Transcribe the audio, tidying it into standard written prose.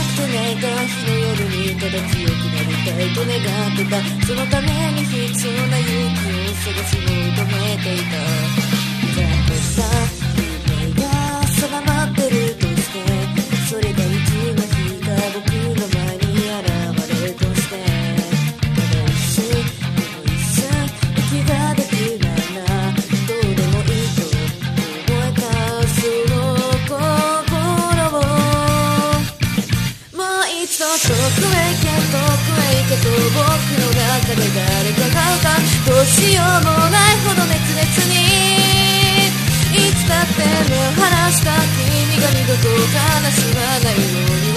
くて泣いた日の夜にただ強くなりたいと願ってた。そのために必要な勇気を探し求めていた。残念さ夢が定まってるとして、それがいつの日か僕の前に現れるとして、ただ一瞬でも一瞬息ができるならどうでもいいと思えた。その心をもう一度遠くへ行け遠くへ行けと僕の中で誰かが歌う。どうしようもないほど熱烈にいつだって目を離した君が二度と悲しまないように